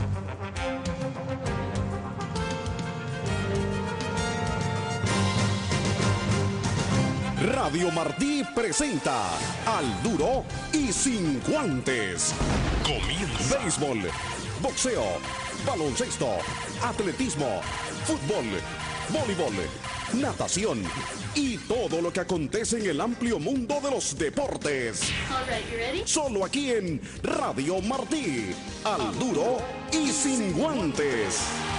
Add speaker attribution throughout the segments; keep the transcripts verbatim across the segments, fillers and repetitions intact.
Speaker 1: Radio Martí presenta Al Duro y Sin Guantes. Comienza. Béisbol, boxeo, baloncesto, atletismo, fútbol, voleibol, natación y todo lo que acontece en el amplio mundo de los deportes.
Speaker 2: All right, you ready?
Speaker 1: Solo aquí en Radio Martí. Al Duro y Sin Guantes.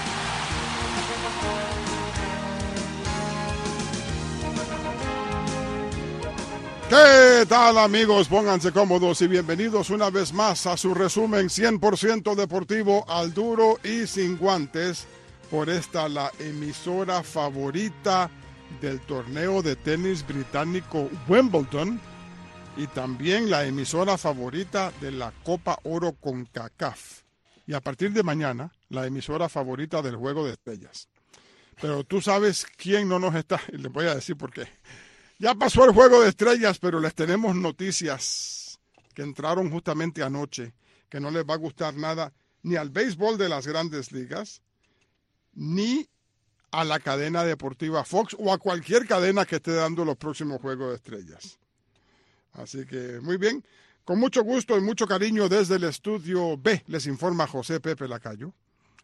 Speaker 3: ¿Qué tal, amigos? Pónganse cómodos y bienvenidos una vez más a su resumen cien por ciento deportivo Al Duro y Sin Guantes por esta la emisora favorita del torneo de tenis británico Wimbledon y también la emisora favorita de la Copa Oro CONCACAF y a partir de mañana la emisora favorita del Juego de Estrellas. Pero tú sabes quién no nos está, y les voy a decir por qué. Ya pasó el Juego de Estrellas, pero les tenemos noticias que entraron justamente anoche, que no les va a gustar nada ni al béisbol de las Grandes Ligas, ni a la cadena deportiva Fox o a cualquier cadena que esté dando los próximos Juegos de Estrellas. Así que, muy bien, con mucho gusto y mucho cariño desde el estudio B, les informa José Pepe Lacayo.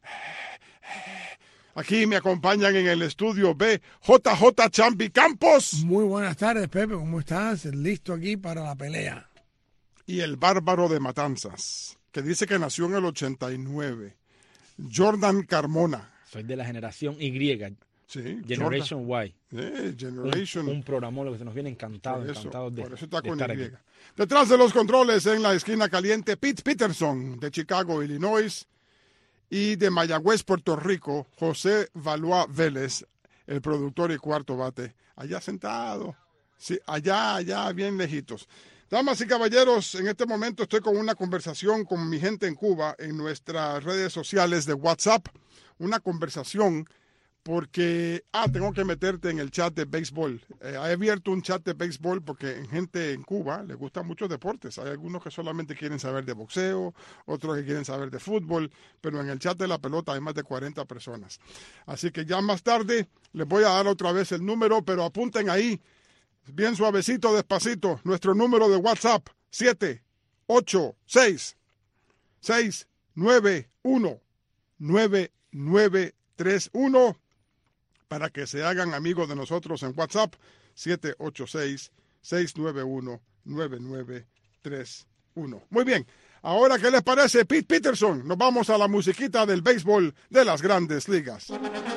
Speaker 3: Aquí me acompañan en el estudio B, J J Champi Campos.
Speaker 4: Muy buenas tardes, Pepe, ¿cómo estás? Listo aquí para la pelea.
Speaker 3: Y el bárbaro de Matanzas, que dice que nació en el ochenta y nueve, Jordan Carmona.
Speaker 5: Soy de la generación Y,
Speaker 3: Sí,
Speaker 5: Generation
Speaker 3: Jordan.
Speaker 5: Y.
Speaker 3: Eh, Generation.
Speaker 5: Un, un programón que se nos viene encantado,
Speaker 3: Por eso,
Speaker 5: encantado de,
Speaker 3: por eso está
Speaker 5: de
Speaker 3: con
Speaker 5: estar
Speaker 3: Y.
Speaker 5: aquí.
Speaker 3: Detrás de los controles, en la esquina caliente, Pete Peterson, de Chicago, Illinois. Y de Mayagüez, Puerto Rico, José Valois Vélez, el productor y cuarto bate, allá sentado, sí, allá, allá, bien lejitos. Damas y caballeros, en este momento estoy con una conversación con mi gente en Cuba en nuestras redes sociales de WhatsApp, una conversación porque, ah, tengo que meterte en el chat de béisbol. Eh, he abierto un chat de béisbol porque en gente en Cuba le gustan muchos deportes. Hay algunos que solamente quieren saber de boxeo, otros que quieren saber de fútbol, pero en el chat de la pelota hay más de cuarenta personas. Así que ya más tarde les voy a dar otra vez el número, pero apunten ahí, bien suavecito, despacito, nuestro número de WhatsApp, siete ocho seis, seis nueve uno, nueve nueve tres uno. Para que se hagan amigos de nosotros en WhatsApp, siete ocho seis, seis nueve uno, nueve nueve tres uno. Muy bien, ahora, ¿qué les parece, Pete Peterson? Nos vamos a la musiquita del béisbol de las Grandes Ligas.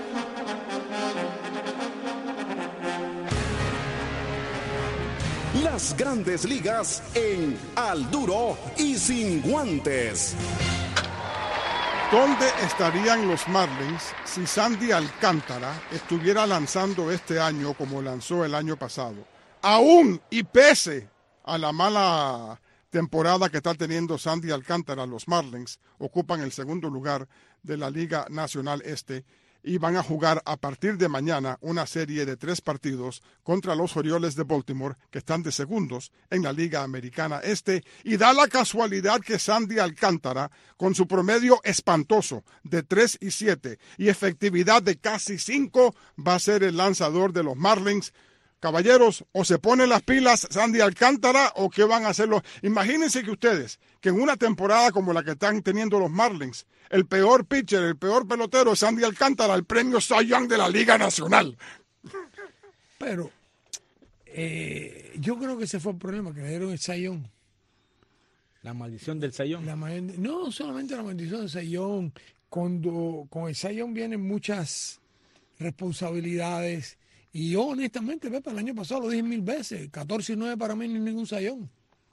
Speaker 1: Las Grandes Ligas en Al Duro y Sin Guantes.
Speaker 3: ¿Dónde estarían los Marlins si Sandy Alcántara estuviera lanzando este año como lanzó el año pasado? Aún y pese a la mala temporada que está teniendo Sandy Alcántara, los Marlins ocupan el segundo lugar de la Liga Nacional Este y van a jugar a partir de mañana una serie de tres partidos contra los Orioles de Baltimore, que están de segundos en la Liga Americana Este, y da la casualidad que Sandy Alcántara, con su promedio espantoso de tres y siete y efectividad de casi cinco, va a ser el lanzador de los Marlins. Caballeros, o se ponen las pilas Sandy Alcántara o qué van a hacer los... Imagínense que ustedes, que en una temporada como la que están teniendo los Marlins, el peor pitcher, el peor pelotero es Sandy Alcántara, el premio Cy Young de la Liga Nacional.
Speaker 4: Pero eh, yo creo que ese fue el problema, que le dieron el Cy Young.
Speaker 5: La maldición del Cy Young.
Speaker 4: La mal- no solamente la maldición del Cy Young, cuando con el Cy Young vienen muchas responsabilidades. Y yo, honestamente, Pepe, el año pasado lo dije mil veces, catorce y nueve para mí no es ningún sayón.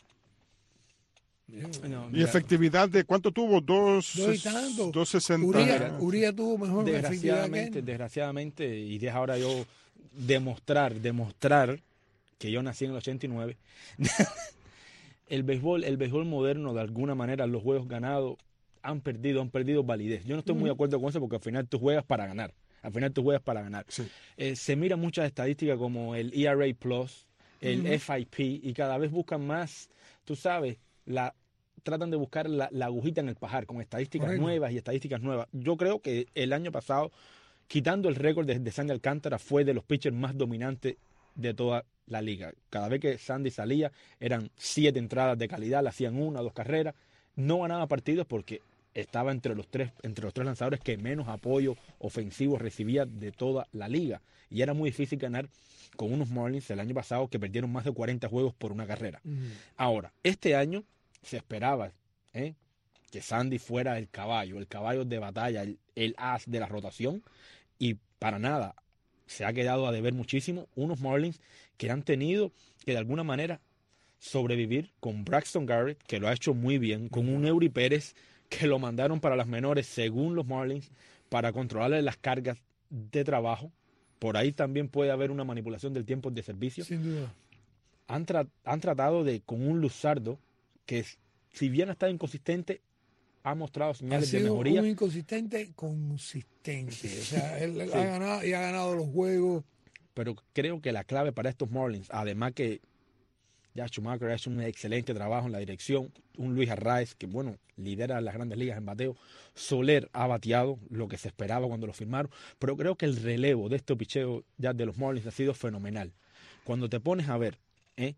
Speaker 5: No,
Speaker 3: ¿Y
Speaker 5: mira,
Speaker 3: efectividad de cuánto tuvo? Dos,
Speaker 4: Dos y tanto.
Speaker 3: dos sesenta.
Speaker 4: Uría, Uría tuvo mejor efectividad que
Speaker 5: desgraciadamente,
Speaker 4: él.
Speaker 5: desgraciadamente, y deja ahora yo demostrar, demostrar que yo nací en el ochenta y nueve. el béisbol, el béisbol moderno, de alguna manera, los juegos ganados han perdido, han perdido validez. Yo no estoy muy de acuerdo con eso porque al final tú juegas para ganar. Al final tú juegas para ganar.
Speaker 3: Sí.
Speaker 5: Eh, se mira muchas estadísticas como el E R A Plus, el
Speaker 4: Uh-huh.
Speaker 5: F I P, y cada vez buscan más, tú sabes, la tratan de buscar la, la agujita en el pajar con estadísticas
Speaker 4: Correcto.
Speaker 5: nuevas y estadísticas nuevas. Yo creo que el año pasado, quitando el récord de, de Sandy Alcántara, fue de los pitchers más dominantes de toda la liga. Cada vez que Sandy salía, eran siete entradas de calidad, le hacían una o dos carreras. No ganaba partidos porque estaba entre los tres, entre los tres lanzadores que menos apoyo ofensivo recibía de toda la liga. Y era muy difícil ganar con unos Marlins el año pasado que perdieron más de cuarenta juegos por una carrera.
Speaker 4: Mm.
Speaker 5: Ahora, este año se esperaba ¿eh? que Sandy fuera el caballo, el caballo de batalla, el, el as de la rotación, y para nada se ha quedado a deber muchísimo. Unos Marlins que han tenido que de alguna manera sobrevivir con Braxton Garrett, que lo ha hecho muy bien, con un Eury Pérez que lo mandaron para las menores según los Marlins para controlarle las cargas de trabajo. Por ahí también puede haber una manipulación del tiempo de servicio.
Speaker 4: Sin duda.
Speaker 5: Han, tra han tratado de, con un Luzardo, que si bien ha estado inconsistente, ha mostrado
Speaker 4: Ha
Speaker 5: señales de
Speaker 4: sido
Speaker 5: mejoría.
Speaker 4: un inconsistente consistente. O sea, él, él
Speaker 5: Sí.
Speaker 4: ha ganado y ha ganado los juegos.
Speaker 5: Pero creo que la clave para estos Marlins, además que ya Schumacher ha hecho un excelente trabajo en la dirección, un Luis Arraez que, bueno, lidera las grandes ligas en bateo, Soler ha bateado lo que se esperaba cuando lo firmaron, pero creo que el relevo de este picheo ya de los Marlins ha sido fenomenal. Cuando te pones a ver, ¿eh?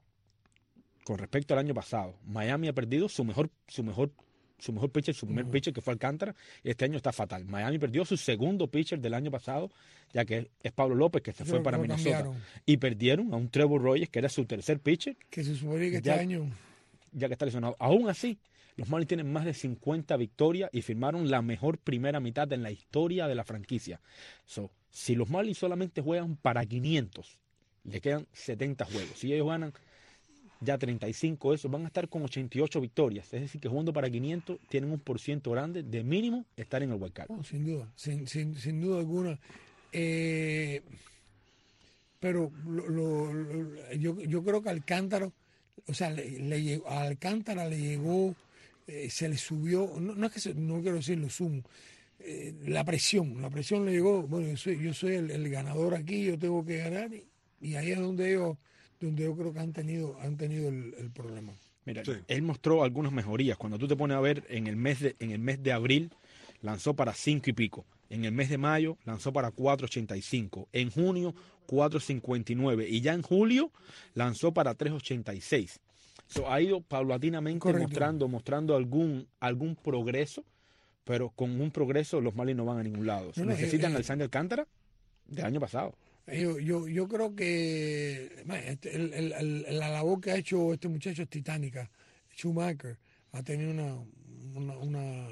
Speaker 5: con respecto al año pasado, Miami ha perdido su mejor, su mejor, su mejor pitcher, su primer
Speaker 4: Uh-huh.
Speaker 5: pitcher que fue Alcántara, y este año está fatal. Miami perdió su segundo pitcher del año pasado, ya que es Pablo López, que se fue
Speaker 4: Lo-
Speaker 5: para
Speaker 4: lo
Speaker 5: Minnesota.
Speaker 4: cambiaron.
Speaker 5: Y perdieron a un Trevor Rogers, que era su tercer pitcher,
Speaker 4: Que se supone que este
Speaker 5: Ya-
Speaker 4: año.
Speaker 5: ya que está lesionado. Aún así, los Marlins tienen más de cincuenta victorias y firmaron la mejor primera mitad en la historia de la franquicia. So, si los Marlins solamente juegan para quinientos, le quedan setenta juegos. Si ellos ganan ya treinta y cinco, esos van a estar con ochenta y ocho victorias. Es decir, que jugando para quinientos tienen un por ciento grande de mínimo estar en el wild card.
Speaker 4: No, sin duda, sin, sin, sin duda alguna. Eh, pero lo- lo- lo- yo, yo creo que Alcántara, o sea, le, le llegó- a Alcántara le llegó, eh, se le subió, no, no es que se- no quiero decir lo sumo, eh, la presión, la presión le llegó, bueno, yo soy, yo soy el, el ganador aquí, yo tengo que ganar, y, y ahí es donde ellos, donde yo creo que han tenido, han tenido el, el problema.
Speaker 5: Mira,
Speaker 3: Sí.
Speaker 5: él mostró algunas mejorías. Cuando tú te pones a ver en el mes de, en el mes de abril, lanzó para cinco y pico. En el mes de mayo lanzó para cuatro ochenta y cinco. En junio, cuatro cincuenta y nueve. Y ya en julio lanzó para tres ochenta y seis. So, ha ido paulatinamente
Speaker 4: Correcto.
Speaker 5: mostrando, mostrando algún, algún progreso, pero con un progreso los Marlins no van a ningún lado.
Speaker 4: No, no,
Speaker 5: Necesitan
Speaker 4: eh, eh,
Speaker 5: al Sandy Alcántara del año pasado.
Speaker 4: Yo, yo, yo creo que man, este, el- el- el- la labor que ha hecho este muchacho es titánica. Schumacher ha tenido una, una, una-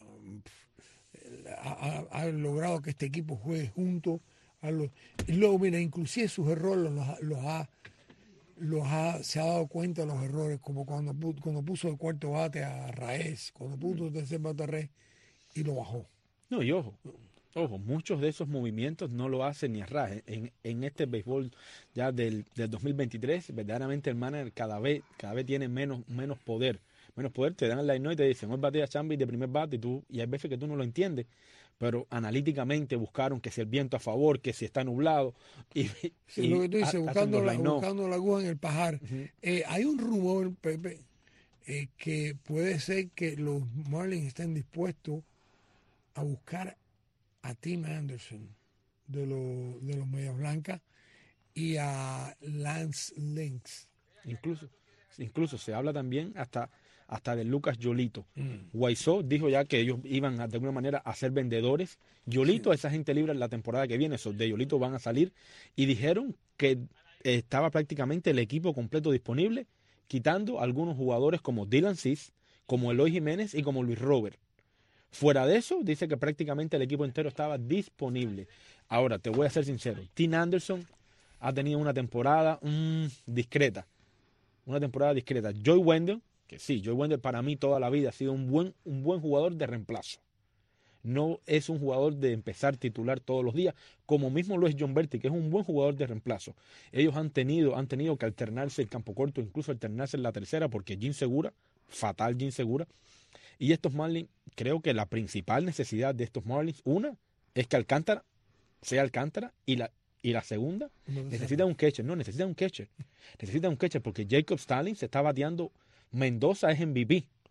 Speaker 4: ha, ha- ha logrado que este equipo juegue juntos. a los- y luego, mira, inclusive sus errores los, ha- los ha, los ha, se ha dado cuenta de los errores, como cuando, pu- cuando puso el cuarto bate a Raez, cuando puso el tercer bate a Raez y lo bajó.
Speaker 5: No, y ojo, ojo, muchos de esos movimientos no lo hace ni Arraez. En, en este béisbol ya del, del dos mil veintitrés, verdaderamente el manager cada vez, cada vez tiene menos, menos poder. Menos poder, te dan el line y te dicen, hoy batea Chambi de primer bate y tú, y hay veces que tú no lo entiendes, pero analíticamente buscaron que si el viento a favor, que si está nublado. Y,
Speaker 4: Sí,
Speaker 5: y
Speaker 4: lo que tú dices,
Speaker 5: hacen
Speaker 4: buscando
Speaker 5: los
Speaker 4: la,
Speaker 5: line-up.
Speaker 4: buscando la aguja en el pajar.
Speaker 5: Ujú.
Speaker 4: Eh, hay un rumor, Pepe, eh, que puede ser que los Marlins estén dispuestos a buscar a Tim Anderson de, los de los Medias Blancas y a Lance Lynx.
Speaker 5: Incluso, incluso se habla también hasta, hasta de Lucas Yolito. Guaizó dijo ya que ellos iban a, de alguna manera a ser vendedores. Yolito, esa gente libre en la temporada que viene, esos de Yolito van a salir. Y dijeron que estaba prácticamente el equipo completo disponible, quitando algunos jugadores como Dylan Cease, como Eloy Jiménez y como Luis Robert. Fuera de eso, dice que prácticamente el equipo entero estaba disponible. Ahora, te voy a ser sincero, Tim Anderson ha tenido una temporada mm, discreta. Una temporada discreta. Joey Wendell, que sí, Joey Wendell para mí toda la vida ha sido un buen, un buen jugador de reemplazo. No es un jugador de empezar titular todos los días, como mismo lo es John Berti, que es un buen jugador de reemplazo. Ellos han tenido, han tenido que alternarse el campo corto, incluso alternarse en la tercera, porque Jim Segura, fatal Jim Segura. Y estos Marlins, creo que la principal necesidad de estos Marlins, una, es que Alcántara sea Alcántara, y la, y la segunda, necesita un catcher. No, necesita un catcher. Necesita un catcher porque Jacob Stalin se está bateando. Mendoza es M V P.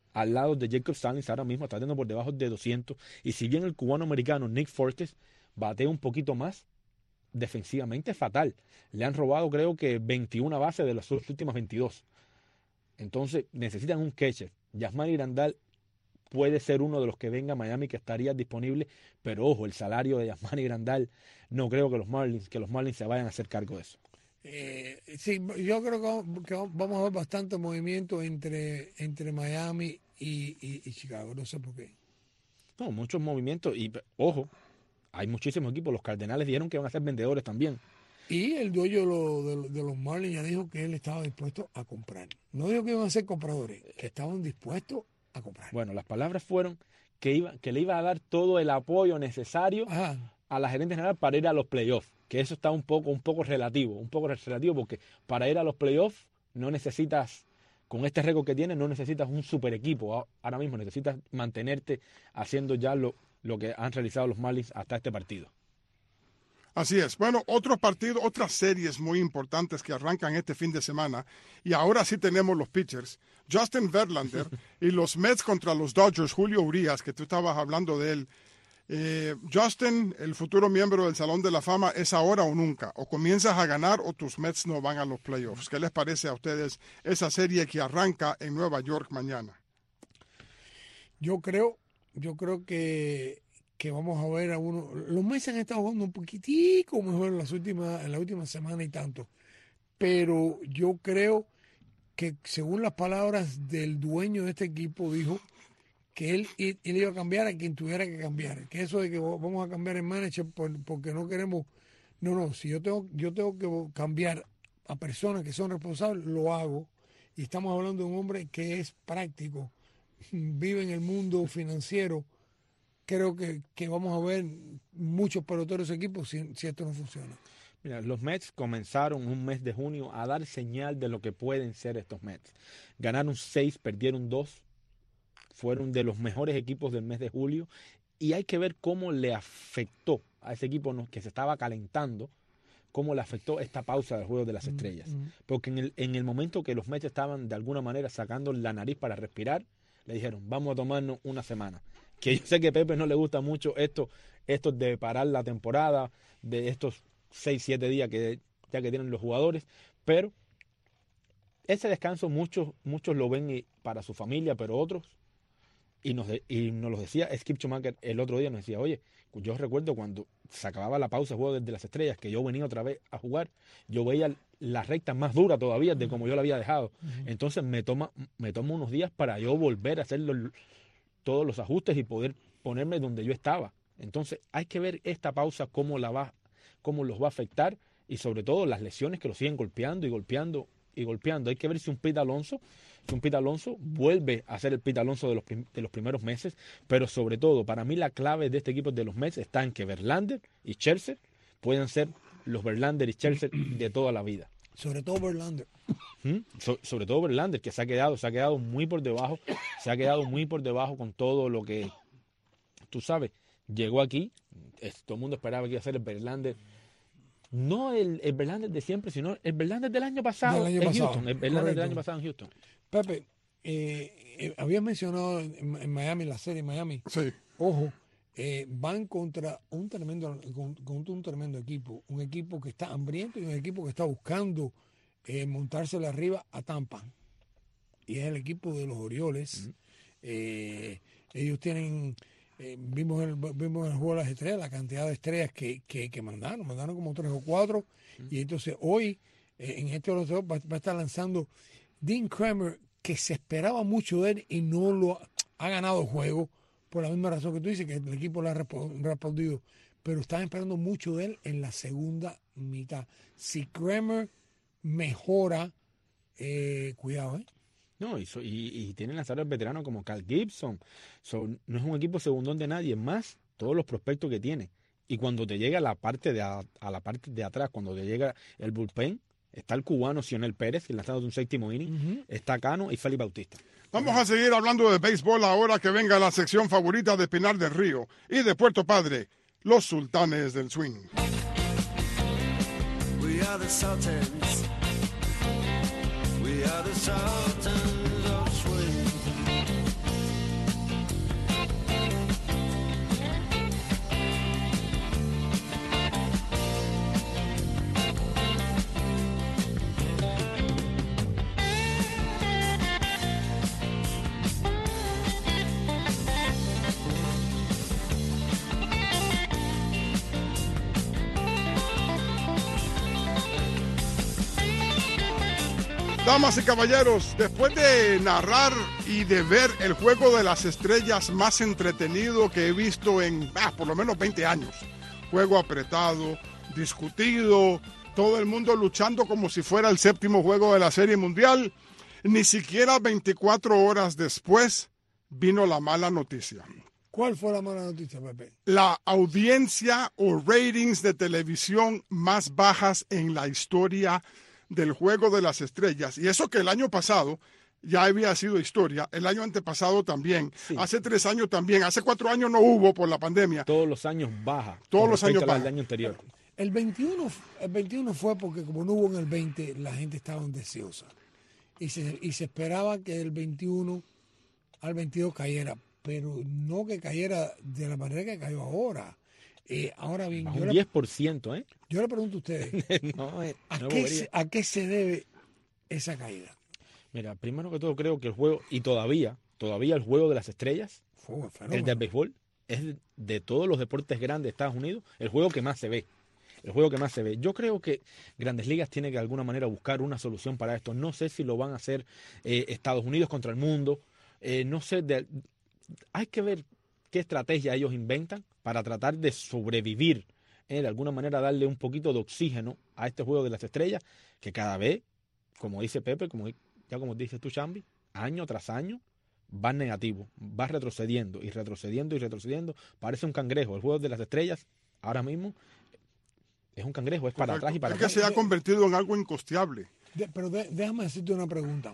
Speaker 5: al lado de Jacob Stallings, ahora mismo está teniendo por debajo de doscientos. Y si bien el cubano-americano Nick Fortes batea un poquito más, defensivamente fatal. Le han robado creo que veintiuna bases de las últimas veintidós. Entonces necesitan un catcher. Yasmani Grandal puede ser uno de los que venga a Miami que estaría disponible, pero ojo, el salario de Yasmani Grandal, no creo que los Marlins, que los Marlins se vayan a hacer cargo de eso.
Speaker 4: Eh, sí, yo creo que, que vamos a ver bastante movimiento entre, entre Miami y, y, y Chicago, no sé por qué.
Speaker 5: No, muchos movimientos y ojo, hay muchísimos equipos. Los Cardenales dijeron que van a ser vendedores también.
Speaker 4: Y el dueño de, lo, de, de los Marlins ya dijo que él estaba dispuesto a comprar. No dijo que iban a ser compradores, que estaban dispuestos a comprar.
Speaker 5: Bueno, las palabras fueron que, iba, que le iba a dar todo el apoyo necesario
Speaker 4: Ajá.
Speaker 5: a la gerente general para ir a los playoffs. Que eso está un poco, un poco relativo, un poco relativo porque para ir a los playoffs no necesitas, con este récord que tienes, no necesitas un super equipo. Ahora mismo necesitas mantenerte haciendo ya lo, lo que han realizado los Marlins hasta este partido.
Speaker 3: Así es. Bueno, otros partidos, otras series muy importantes que arrancan este fin de semana. Y ahora sí tenemos los pitchers. Justin Verlander y los Mets contra los Dodgers. Julio Urías, que tú estabas hablando de él. Eh, Justin, el futuro miembro del Salón de la Fama, ¿es ahora o nunca? O comienzas a ganar o tus Mets no van a los playoffs. ¿Qué les parece a ustedes esa serie que arranca en Nueva York mañana?
Speaker 4: Yo creo, yo creo que, que vamos a ver a uno. Los Mets han estado jugando un poquitico mejor en las últimas, en la última semana y tanto. Pero yo creo que según las palabras del dueño de este equipo, dijo que él, él iba a cambiar a quien tuviera que cambiar, que eso de que vamos a cambiar el manager por, porque no queremos, no, no, si yo tengo, yo tengo que cambiar a personas que son responsables, lo hago, y estamos hablando de un hombre que es práctico, vive en el mundo financiero. Creo que, que vamos a ver muchos peloteros de equipos si, si esto no funciona.
Speaker 5: Mira, los Mets comenzaron un mes de junio a dar señal de lo que pueden ser estos Mets. Ganaron seis, perdieron dos. Fueron de los mejores equipos del mes de julio y hay que ver cómo le afectó a ese equipo que se estaba calentando, cómo le afectó esta pausa del Juego de las Estrellas. Mm-hmm. Porque en el, en el momento que los Mets estaban de alguna manera sacando la nariz para respirar, le dijeron, vamos a tomarnos una semana. Que yo sé que a Pepe no le gusta mucho esto, esto de parar la temporada, de estos seis, siete días que ya que tienen los jugadores, pero ese descanso muchos, muchos lo ven para su familia, pero otros Y nos, de, y nos lo decía Skip Schumacher el otro día, nos decía, oye, yo recuerdo cuando se acababa la pausa de Juego de las Estrellas, que yo venía otra vez a jugar, yo veía la recta más dura todavía de como yo la había dejado. Uh-huh. Entonces me toma, me toma unos días para yo volver a hacer los, todos los ajustes y poder ponerme donde yo estaba. Entonces hay que ver esta pausa cómo, la va, cómo los va a afectar y sobre todo las lesiones que los siguen golpeando y golpeando y golpeando. Hay que ver si un Pete Alonso que un Pete Alonso vuelve a ser el Pete Alonso de los, prim- de los primeros meses, pero sobre todo, para mí la clave de este equipo de los Mets está en que Verlander y Scherzer puedan ser los Verlander y Scherzer de toda la vida.
Speaker 4: Sobre todo Verlander.
Speaker 5: ¿Mm? So- sobre todo Verlander, que se ha quedado, se ha quedado muy por debajo, se ha quedado muy por debajo con todo lo que, tú sabes, llegó aquí, es, todo el mundo esperaba que iba a ser el Verlander, no el, el Verlander de siempre, sino el Verlander del año pasado
Speaker 4: del año
Speaker 5: en
Speaker 4: pasado.
Speaker 5: Houston, el Verlander
Speaker 4: Correcto.
Speaker 5: del año pasado en Houston.
Speaker 4: Pepe, eh, eh, habías mencionado en, en Miami, la serie Miami.
Speaker 3: Sí.
Speaker 4: Ojo, eh, van contra un tremendo, contra un tremendo equipo, un equipo que está hambriento y un equipo que está buscando eh, montársele arriba a Tampa. Y es el equipo de los Orioles. Uh-huh. Eh, ellos tienen, eh, vimos, el, vimos en el Juego de las Estrellas la cantidad de estrellas que, que, que mandaron, mandaron como tres o cuatro. Uh-huh. Y entonces hoy, eh, en este va, va a estar lanzando Dean Kramer, que se esperaba mucho de él y no lo ha, ha ganado el juego por la misma razón que tú dices, que el equipo le ha respondido, pero están esperando mucho de él en la segunda mitad. Si Kramer mejora, eh, cuidado, ¿eh?
Speaker 5: No, y, so, y, y tienen lanzadores veteranos como Cal Gibson. So, no es un equipo segundón de nadie, más todos los prospectos que tiene. Y cuando te llega a la parte de a, a la parte de atrás, cuando te llega el bullpen, está el cubano Cionel Pérez, lanzando de un séptimo inning, uh-huh. está Cano y Félix Bautista.
Speaker 3: Vamos a seguir hablando de béisbol ahora que venga la sección favorita de Pinar del Río y de Puerto Padre, los Sultanes del Swing. We are the Sultans. We are the Sultans of Swing. Damas y caballeros, después de narrar y de ver el juego de las estrellas más entretenido que he visto en ah, por lo menos veinte años, juego apretado, discutido, todo el mundo luchando como si fuera el séptimo juego de la Serie Mundial, ni siquiera veinticuatro horas después vino la mala noticia.
Speaker 4: ¿Cuál fue la mala noticia, Pepe?
Speaker 3: La audiencia o ratings de televisión más bajas en la historia del Juego de las Estrellas. Y eso que el año pasado ya había sido historia, el año antepasado también, sí. Hace tres años también, hace cuatro años no hubo por la pandemia.
Speaker 5: Todos los años baja.
Speaker 3: Todos los años baja.
Speaker 5: El año anterior.
Speaker 4: El veintiuno, el veintiuno fue porque como no hubo en el veinte, la gente estaba deseosa. Y se, y se esperaba que el veintiuno al veintidós cayera, pero no que cayera de la manera que cayó ahora. Eh, ahora bien,
Speaker 5: Bajo
Speaker 4: yo
Speaker 5: un
Speaker 4: le,
Speaker 5: diez por ciento, ¿eh?
Speaker 4: Yo le pregunto a ustedes,
Speaker 5: no, eh,
Speaker 4: ¿a,
Speaker 5: no
Speaker 4: qué se, ¿a qué se debe esa caída?
Speaker 5: Mira, primero que todo creo que el juego, y todavía, todavía el juego de las estrellas, el del béisbol, es de, de todos los deportes grandes de Estados Unidos, el juego que más se ve. El juego que más se ve. Yo creo que Grandes Ligas tiene que de alguna manera buscar una solución para esto. No sé si lo van a hacer eh, Estados Unidos contra el mundo. Eh, no sé, de, hay que ver qué estrategia ellos inventan para tratar de sobrevivir, eh, de alguna manera darle un poquito de oxígeno a este juego de las estrellas, que cada vez, como dice Pepe, como, ya como dices tú, Chambi, año tras año, va negativo, va retrocediendo y retrocediendo y retrocediendo. Parece un cangrejo. El juego de las estrellas, ahora mismo, es un cangrejo, es para
Speaker 3: Correcto.
Speaker 5: atrás y para
Speaker 3: es
Speaker 5: atrás.
Speaker 3: Es que se ha convertido en algo incosteable.
Speaker 4: De, pero de, déjame decirte una pregunta.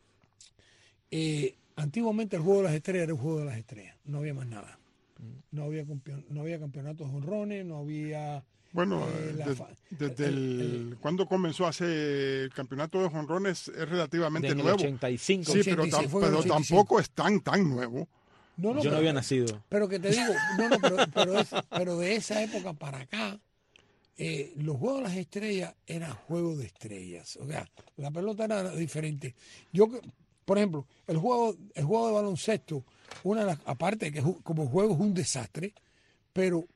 Speaker 4: Eh, antiguamente el juego de las estrellas era el juego de las estrellas, no había más nada. No había, no había campeonatos de honrones, no había...
Speaker 3: Bueno,
Speaker 4: eh,
Speaker 3: desde,
Speaker 4: fa-
Speaker 3: desde
Speaker 4: el,
Speaker 3: el,
Speaker 4: el, el,
Speaker 3: cuando comenzó hace el campeonato de jonrones es relativamente
Speaker 5: desde
Speaker 3: nuevo.
Speaker 5: El ochenta y cinco,
Speaker 3: sí,
Speaker 5: ochenta y
Speaker 3: pero,
Speaker 5: seis,
Speaker 3: tam, pero tampoco es tan, tan nuevo.
Speaker 4: No, no,
Speaker 5: Yo
Speaker 4: pero,
Speaker 5: no había nacido.
Speaker 4: Pero que te digo, no, no, pero, pero, es, pero de esa época para acá, eh, los juegos de las estrellas eran juegos de estrellas. O sea, la pelota era diferente. Yo, por ejemplo, el juego, el juego de baloncesto, una de las, aparte de que como juego es un desastre, pero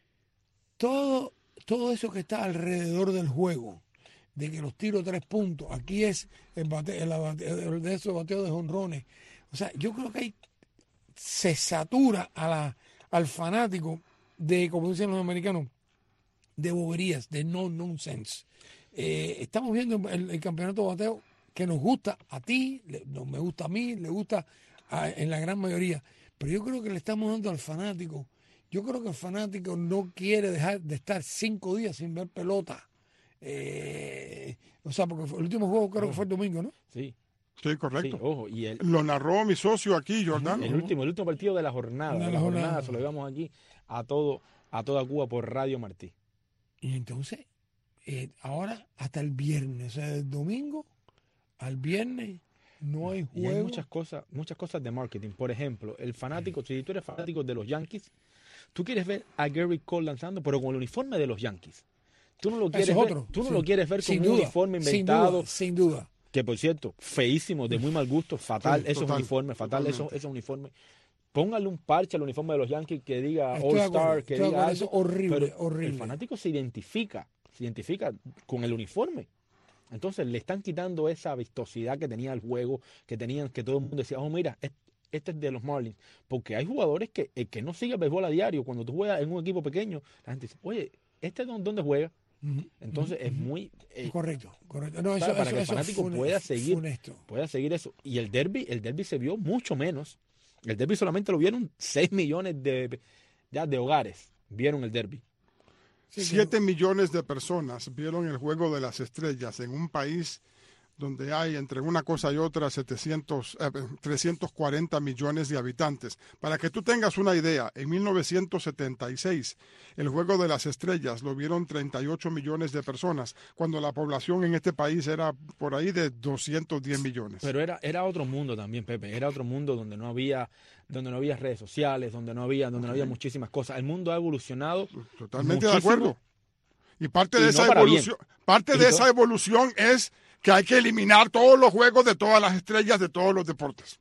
Speaker 4: todo, todo eso que está alrededor del juego, de que los tiros tres puntos, aquí es el, bate, el, el de esos bateos de jonrones. O sea, yo creo que hay, se satura a la, al fanático de, como dicen los americanos, de boberías, de no nonsense. Eh, estamos viendo el, el campeonato de bateo que nos gusta a ti, le, no, me gusta a mí, le gusta a, en la gran mayoría, pero yo creo que le estamos dando al fanático. Yo creo que el fanático no quiere dejar de estar cinco días sin ver pelota. Eh, o sea, porque el último juego creo que fue el domingo, ¿no?
Speaker 5: Sí.
Speaker 3: Sí, correcto.
Speaker 5: Sí, ojo, y el,
Speaker 3: lo narró mi socio aquí, Jordán.
Speaker 5: El último, el último partido de la jornada.
Speaker 4: De
Speaker 5: de
Speaker 4: la
Speaker 5: la
Speaker 4: jornada.
Speaker 5: jornada se lo llevamos aquí a todo, a toda Cuba por Radio Martí.
Speaker 4: Y entonces, eh, ahora hasta el viernes, o sea, del domingo al viernes no hay juego.
Speaker 5: Y hay muchas cosas, muchas cosas de marketing. Por ejemplo, el fanático, si tú eres fanático de los Yankees, tú quieres ver a Gary Cole lanzando, pero con el uniforme de los Yankees. Tú no lo quieres
Speaker 4: es
Speaker 5: ver,
Speaker 4: otro.
Speaker 5: tú no
Speaker 4: Sí.
Speaker 5: lo quieres ver
Speaker 4: Sin
Speaker 5: con un
Speaker 4: duda,
Speaker 5: uniforme
Speaker 4: sin
Speaker 5: inventado.
Speaker 4: duda, sin duda.
Speaker 5: Que por cierto, feísimo, de muy mal gusto, fatal,
Speaker 3: Sí,
Speaker 5: esos
Speaker 3: total,
Speaker 5: uniformes, fatal, esos,
Speaker 3: totalmente.
Speaker 5: esos uniformes. Póngale un parche al uniforme de los Yankees que diga
Speaker 4: Estoy de acuerdo,
Speaker 5: All-Star, que
Speaker 4: estoy de
Speaker 5: diga
Speaker 4: acuerdo,
Speaker 5: algo,
Speaker 4: eso es horrible,
Speaker 5: pero
Speaker 4: horrible.
Speaker 5: el fanático se identifica, se identifica con el uniforme. Entonces le están quitando esa vistosidad que tenía el juego, que tenían, que todo el mundo decía, oh mira, este es de los Marlins. Porque hay jugadores que, el que no sigue el béisbol a diario, cuando tú juegas en un equipo pequeño, la gente dice, oye, ¿este dónde juega?
Speaker 4: Uh-huh,
Speaker 5: Entonces
Speaker 4: uh-huh,
Speaker 5: es muy... Eh,
Speaker 4: correcto, correcto. No, eso,
Speaker 5: para
Speaker 4: eso,
Speaker 5: que el
Speaker 4: eso
Speaker 5: fanático
Speaker 4: fune,
Speaker 5: pueda seguir,
Speaker 4: funesto.
Speaker 5: pueda seguir eso. Y el derby, el derby se vio mucho menos. El derby solamente lo vieron seis millones de, ya de hogares. Vieron el derby.
Speaker 4: Sí,
Speaker 3: Siete millones de personas vieron el Juego de las Estrellas en un país donde hay entre una cosa y otra setecientos, eh, trescientos cuarenta millones de habitantes. Para que tú tengas una idea, en mil novecientos setenta y seis el Juego de las Estrellas lo vieron treinta y ocho millones de personas, cuando la población en este país era por ahí de doscientos diez millones.
Speaker 5: Pero era, era otro mundo también, Pepe. Era otro mundo donde no había, donde no había redes sociales, donde no había, donde no había muchísimas cosas. El mundo ha evolucionado.
Speaker 3: Totalmente
Speaker 5: muchísimo.
Speaker 3: de acuerdo. Y parte
Speaker 5: Y
Speaker 3: de
Speaker 5: no
Speaker 3: esa
Speaker 5: para
Speaker 3: evolución, parte
Speaker 5: Y
Speaker 3: de
Speaker 5: to-
Speaker 3: esa evolución es que hay que eliminar todos los juegos de todas las estrellas de todos los deportes.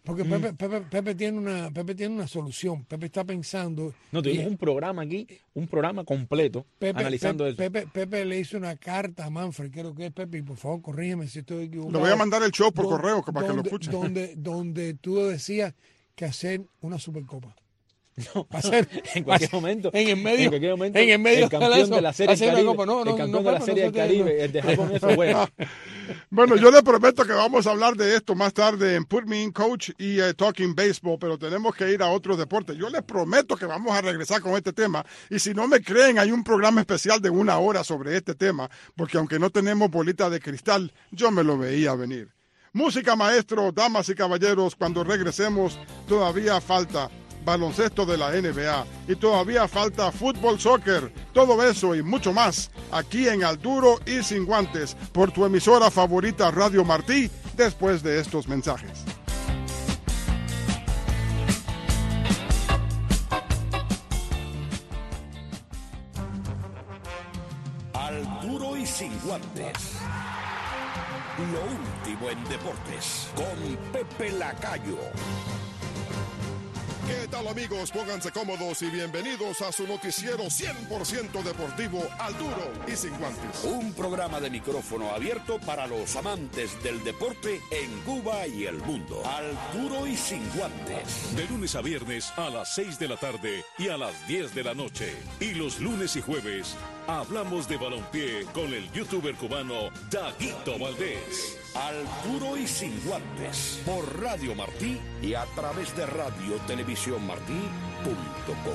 Speaker 4: Porque
Speaker 5: Mm.
Speaker 4: Pepe, Pepe, Pepe, tiene una, Pepe tiene una solución. Pepe está pensando.
Speaker 5: No, tuvimos
Speaker 4: y-
Speaker 5: un programa aquí, un programa completo
Speaker 4: Pepe,
Speaker 5: analizando
Speaker 4: Pepe,
Speaker 5: eso.
Speaker 4: Pepe, Pepe le hizo una carta a Manfred, creo que es Pepe, y por favor corrígeme si estoy equivocado.
Speaker 3: Le voy a mandar el show por
Speaker 4: Don-
Speaker 3: correo para que lo
Speaker 4: donde-
Speaker 3: escuchen.
Speaker 4: Donde, donde tú decías que hacer una supercopa.
Speaker 5: No,
Speaker 4: Va a ser-
Speaker 5: en
Speaker 4: va a
Speaker 5: cualquier
Speaker 4: ser-
Speaker 5: momento,
Speaker 4: en el medio-
Speaker 5: en cualquier momento,
Speaker 4: en el medio
Speaker 5: campeón
Speaker 4: de eso,
Speaker 5: de la Serie del
Speaker 4: hacer una
Speaker 5: Caribe,
Speaker 4: copa. No, no,
Speaker 5: el campeón
Speaker 4: no,
Speaker 5: de la
Speaker 4: Pepe,
Speaker 5: Serie del
Speaker 4: nosotros no.
Speaker 5: Caribe, el de Japón, eso juega.
Speaker 3: Bueno, yo le prometo que vamos a hablar de esto más tarde en Put Me In Coach y eh, Talking Baseball, pero tenemos que ir a otro deporte. Yo les prometo que vamos a regresar con este tema y si no me creen, hay un programa especial de una hora sobre este tema, porque aunque no tenemos bolita de cristal, yo me lo veía venir. Música, maestro, damas y caballeros, cuando regresemos todavía falta baloncesto de la N B A y todavía falta fútbol, soccer, todo eso y mucho más aquí en Al Duro y Sin Guantes por tu emisora favorita Radio Martí después de estos mensajes.
Speaker 1: Al Duro y Sin Guantes. Lo último en deportes con Pepe Lacayo. ¿Qué tal, amigos? Pónganse cómodos y bienvenidos a su noticiero cien por ciento deportivo Al Duro y Sin Guantes. Un programa de micrófono abierto para los amantes del deporte en Cuba y el mundo. Al Duro y Sin Guantes.
Speaker 2: De lunes a viernes a las seis de la tarde y a las diez de la noche. Y los lunes y jueves hablamos de balompié con el youtuber cubano Daguito Valdés.
Speaker 1: Al Duro y Sin Guantes por Radio Martí y a través de radio televisión martí punto com.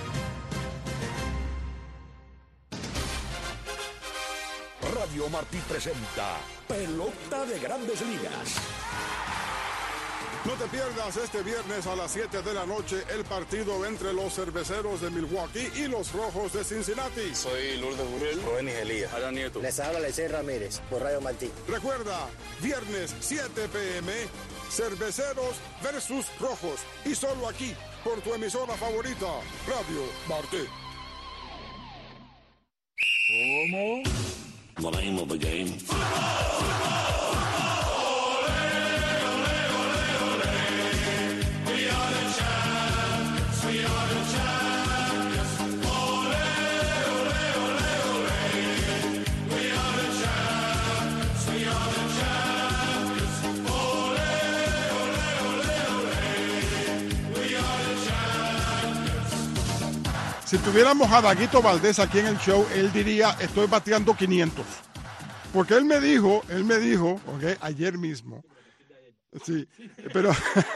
Speaker 1: Radio Martí presenta Pelota de Grandes Ligas. No te pierdas este viernes a las siete de la noche el partido entre los Cerveceros de Milwaukee y los Rojos de Cincinnati.
Speaker 6: Soy Lourdes Burrell, Rubén Elías, Alan Nieto.
Speaker 7: Les habla Lecey Ramírez por Radio Martí.
Speaker 1: Recuerda, viernes siete p m, Cerveceros versus Rojos. Y solo aquí, por tu emisora favorita, Radio Martí.
Speaker 2: The name of the game.
Speaker 3: Si tuviéramos a Daguito Valdés aquí en el show, él diría, estoy bateando quinientos. Porque él me dijo, él me dijo, okay, ayer mismo. Sí, pero...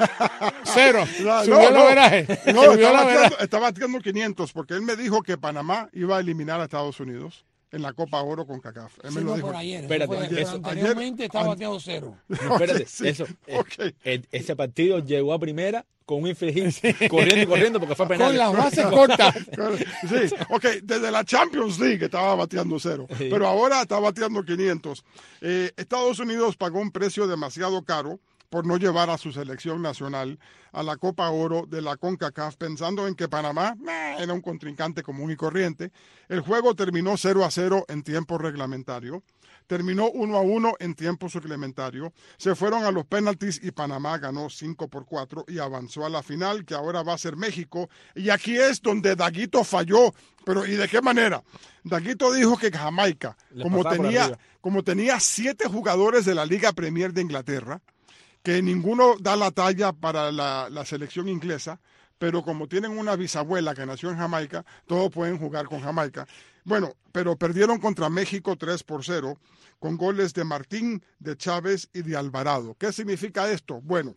Speaker 4: Cero.
Speaker 3: No,
Speaker 4: Subió
Speaker 3: no,
Speaker 4: el
Speaker 3: no.
Speaker 4: averaje.
Speaker 3: No,
Speaker 4: Subió
Speaker 3: está
Speaker 4: el averaje.
Speaker 3: bateando, está bateando quinientos porque él me dijo que Panamá iba a eliminar a Estados Unidos en la Copa Oro con CACAF. Él me
Speaker 4: Sí,
Speaker 3: lo
Speaker 4: no,
Speaker 3: dijo.
Speaker 4: por ayer.
Speaker 5: Espérate,
Speaker 4: Eso fue-
Speaker 5: ayer-
Speaker 4: pero anteriormente
Speaker 3: ayer-
Speaker 4: estaba
Speaker 3: an-
Speaker 4: bateando cero.
Speaker 5: No, espérate,
Speaker 3: Ok, sí,
Speaker 5: eso. eh,
Speaker 3: ok.
Speaker 5: eh, ese partido llegó a primera con un infligir, corriendo y corriendo porque fue penal.
Speaker 4: Con las bases cortas.
Speaker 3: Sí, ok, desde la Champions League estaba bateando cero,
Speaker 5: Sí.
Speaker 3: pero ahora está bateando quinientos. Eh, Estados Unidos pagó un precio demasiado caro por no llevar a su selección nacional a la Copa Oro de la CONCACAF, pensando en que Panamá eh, era un contrincante común y corriente. El juego terminó cero a cero en tiempo reglamentario. Terminó uno a uno en tiempo suplementario. Se fueron a los penaltis y Panamá ganó cinco por cuatro y avanzó a la final, que ahora va a ser México. Y aquí es donde Daguito falló. Pero ¿y de qué manera? Daguito dijo que Jamaica,
Speaker 5: Le
Speaker 3: como
Speaker 5: pasaba por
Speaker 3: tenía,
Speaker 5: arriba.
Speaker 3: como tenía siete jugadores de la Liga Premier de Inglaterra, que ninguno da la talla para la, la selección inglesa, pero como tienen una bisabuela que nació en Jamaica, todos pueden jugar con Jamaica. Bueno, pero perdieron contra México tres por cero, con goles de Martín, de Chávez y de Alvarado. ¿Qué significa esto? Bueno,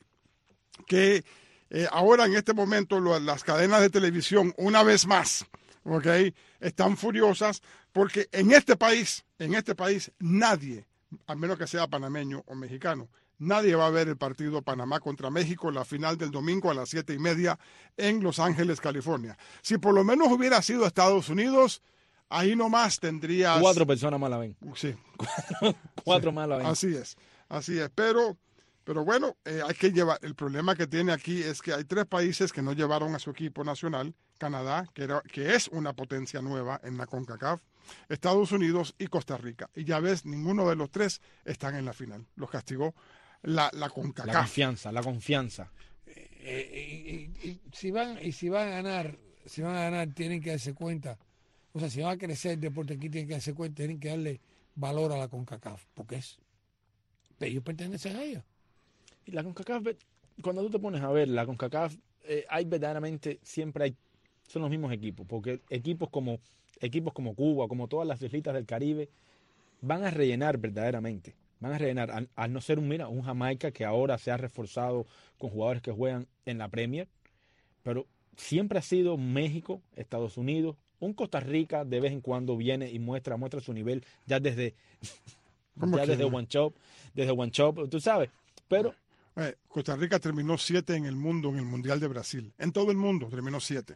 Speaker 3: que eh, ahora en este momento lo, las cadenas de televisión, una vez más, ¿ok?, están furiosas porque en este país, en este país, nadie, a menos que sea panameño o mexicano, nadie va a ver el partido Panamá contra México, la final del domingo a las siete y media en Los Ángeles, California. Si por lo menos hubiera sido Estados Unidos, ahí nomás tendrías...
Speaker 5: Cuatro personas más la ven.
Speaker 3: Sí,
Speaker 5: Cuatro más la ven.
Speaker 3: así es, así es. Pero, pero bueno, eh, hay que llevar... El problema que tiene aquí es que hay tres países que no llevaron a su equipo nacional. Canadá, que, era, que es una potencia nueva en la CONCACAF, Estados Unidos y Costa Rica. Y ya ves, ninguno de los tres están en la final. Los castigó la, la
Speaker 5: La
Speaker 3: CONCACAF.
Speaker 5: confianza, la confianza.
Speaker 4: Eh, y, y- y si van y si van a ganar, si van a ganar tienen que darse cuenta, o sea, si van a crecer el deporte aquí tienen que darse cuenta, tienen que darle valor a la CONCACAF, porque es ellos pertenecen a ella.
Speaker 5: Y la CONCACAF, ve- cuando tú te pones a ver, la CONCACAF, eh, hay verdaderamente, siempre hay, son los mismos equipos, porque equipos como, equipos como Cuba, como todas las islitas del Caribe, van a rellenar verdaderamente, van a rellenar, al, al no ser un, mira, un Jamaica que ahora se ha reforzado con jugadores que juegan en la Premier, pero siempre ha sido México, Estados Unidos, un Costa Rica de vez en cuando viene y muestra, muestra su nivel, ya desde,
Speaker 3: ¿Cómo
Speaker 5: ya
Speaker 3: que
Speaker 5: desde
Speaker 3: no?
Speaker 5: One Chop, desde One Chop, tú sabes, pero
Speaker 3: Eh, Costa Rica terminó siete en el mundo en el Mundial de Brasil. En todo el mundo terminó siete.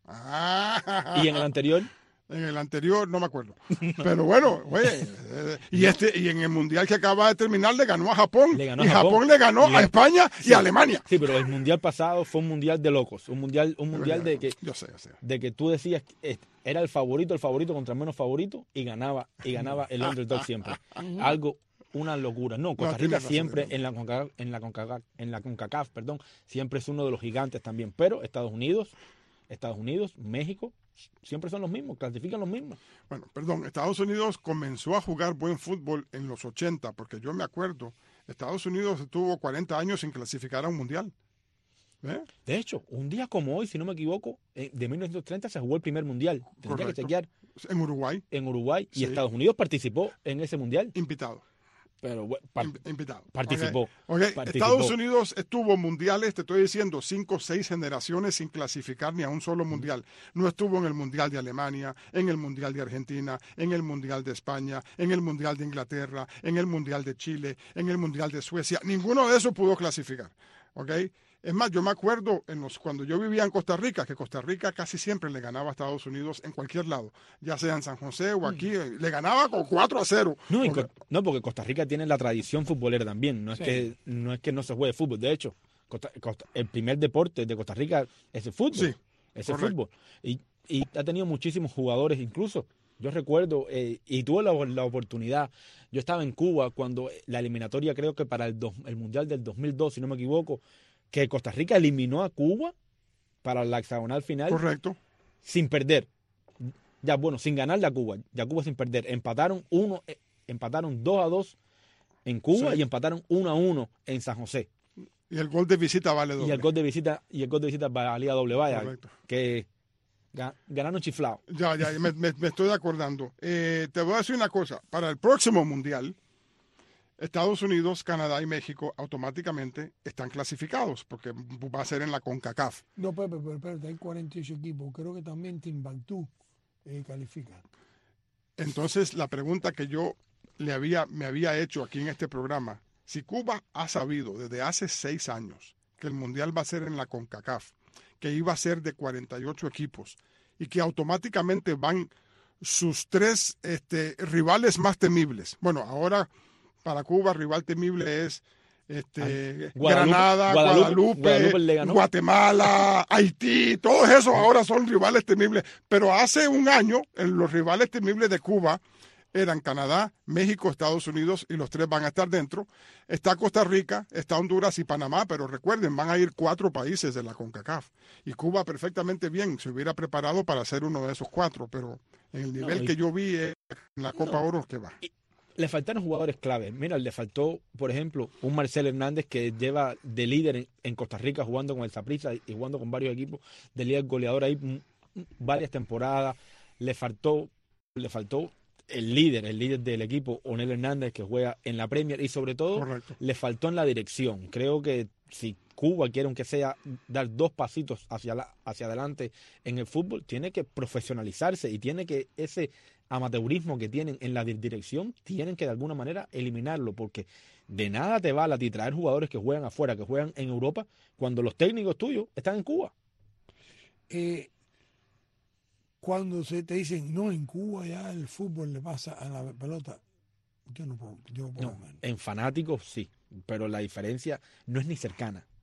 Speaker 3: Ah,
Speaker 5: y en el anterior,
Speaker 3: en el anterior no me acuerdo. Pero bueno, oye, eh, y este y en el Mundial que acaba de terminar le ganó a Japón.
Speaker 5: Le ganó a
Speaker 3: y Japón.
Speaker 5: Japón.
Speaker 3: le ganó
Speaker 5: Le-
Speaker 3: a España y
Speaker 5: Sí.
Speaker 3: a Alemania.
Speaker 5: sí, pero el mundial pasado fue un mundial de locos, un mundial, un mundial de que,
Speaker 3: Yo sé, yo sé.
Speaker 5: de que tú decías que eh, era el favorito, el favorito contra el menos favorito y ganaba, y ganaba el underdog siempre. Algo, una locura. No, Costa
Speaker 3: No, tiene
Speaker 5: Rica
Speaker 3: razón,
Speaker 5: siempre
Speaker 3: tiene
Speaker 5: en la CONCACAF, en la CONCACAF, en la CONCACAF, perdón, siempre es uno de los gigantes también. Pero Estados Unidos, Estados Unidos, México, siempre son los mismos, clasifican los mismos.
Speaker 3: Bueno, perdón, Estados Unidos comenzó a jugar buen fútbol en los ochenta, porque yo me acuerdo, Estados Unidos estuvo cuarenta años sin clasificar a un mundial. ¿Eh?
Speaker 5: De hecho, un día como hoy, si no me equivoco, eh, de mil novecientos treinta se jugó el primer mundial. Tendría que
Speaker 3: Correcto.
Speaker 5: chequear
Speaker 3: En Uruguay,
Speaker 5: en Uruguay
Speaker 3: Sí.
Speaker 5: y Estados Unidos participó en ese mundial.
Speaker 3: invitado.
Speaker 5: Pero bueno, par-
Speaker 3: In- invitado.
Speaker 5: participó,
Speaker 3: Ok, ok.
Speaker 5: participó.
Speaker 3: Estados Unidos estuvo mundiales, te estoy diciendo, cinco o seis generaciones sin clasificar ni a un solo mundial. No estuvo en el Mundial de Alemania, en el Mundial de Argentina, en el Mundial de España, en el Mundial de Inglaterra, en el Mundial de Chile, en el Mundial de Suecia. Ninguno de esos pudo clasificar. ¿Ok? Es más, yo me acuerdo en los, cuando yo vivía en Costa Rica, que Costa Rica casi siempre le ganaba a Estados Unidos en cualquier lado, ya sea en San José o aquí, eh, le ganaba con cuatro a cero.
Speaker 5: No, y
Speaker 3: Ok.
Speaker 5: Co- no, porque Costa Rica tiene la tradición futbolera también. No es,
Speaker 4: Sí.
Speaker 5: que, no es que no se juegue fútbol. De hecho, Costa- Costa- el primer deporte de Costa Rica es el fútbol.
Speaker 3: Sí,
Speaker 5: es el
Speaker 3: correcto.
Speaker 5: fútbol. Y, y ha tenido muchísimos jugadores, incluso. Yo recuerdo, eh, y tuve la, la oportunidad, yo estaba en Cuba cuando la eliminatoria, creo que para el, dos- el Mundial del dos mil dos, si no me equivoco, que Costa Rica eliminó a Cuba para la hexagonal final
Speaker 3: Correcto.
Speaker 5: sin perder. Ya, bueno, sin ganarle a Cuba. Ya Cuba sin perder. Empataron uno, eh, empataron dos a dos en Cuba
Speaker 3: Sí.
Speaker 5: y empataron uno a uno en San José.
Speaker 3: Y el gol de visita vale doble.
Speaker 5: Y el gol de visita, y el gol de visita valía doble valla.
Speaker 3: Correcto.
Speaker 5: Que ga- ganaron chiflado.
Speaker 3: Ya, ya, me, me- me estoy acordando. Eh, te voy a decir una cosa. Para el próximo Mundial, Estados Unidos, Canadá y México automáticamente están clasificados porque va a ser en la CONCACAF.
Speaker 4: No, Pepe, pero espérate, hay cuarenta y ocho equipos. Creo que también Timbuktu eh, califica.
Speaker 3: Entonces, la pregunta que yo le había, me había hecho aquí en este programa, si Cuba ha sabido desde hace seis años que el Mundial va a ser en la CONCACAF, que iba a ser de cuarenta y ocho equipos y que automáticamente van sus tres este, rivales más temibles. Bueno, ahora para Cuba rival temible es este,
Speaker 5: Guadalupe-
Speaker 3: Granada,
Speaker 5: Guadalupe-
Speaker 3: Guadalupe,
Speaker 5: Guadalupe le ganó.
Speaker 3: Guatemala, Haití, todos esos ahora son rivales temibles. Pero hace un año en los rivales temibles de Cuba eran Canadá, México, Estados Unidos y los tres van a estar dentro. Está Costa Rica, está Honduras y Panamá, pero recuerden, van a ir cuatro países de la CONCACAF. Y Cuba perfectamente bien se hubiera preparado para ser uno de esos cuatro, pero en el nivel
Speaker 5: No, y-
Speaker 3: que yo vi eh, en la Copa
Speaker 5: No.
Speaker 3: Oro que va.
Speaker 5: Le faltaron jugadores clave. Mira, le faltó, por ejemplo, un Marcel Hernández que lleva de líder en, en Costa Rica jugando con el Saprissa y jugando con varios equipos, de líder goleador ahí mm, mm, varias temporadas. Le faltó, le faltó el líder, el líder del equipo, Onel Hernández, que juega en la Premier, y sobre todo
Speaker 3: Correcto.
Speaker 5: le faltó en la dirección. Creo que si Cuba quiere, aunque sea, dar dos pasitos hacia, la, hacia adelante en el fútbol, tiene que profesionalizarse y tiene que ese amateurismo que tienen en la di- dirección, tienen que de alguna manera eliminarlo, porque de nada te vale a ti traer jugadores que juegan afuera, que juegan en Europa, cuando los técnicos tuyos están en Cuba.
Speaker 4: Eh, cuando se te dicen, no, en Cuba ya el fútbol le pasa a la pelota, yo no puedo, yo no puedo
Speaker 5: No,
Speaker 4: ver.
Speaker 5: en fanáticos sí, pero la diferencia no es ni cercana.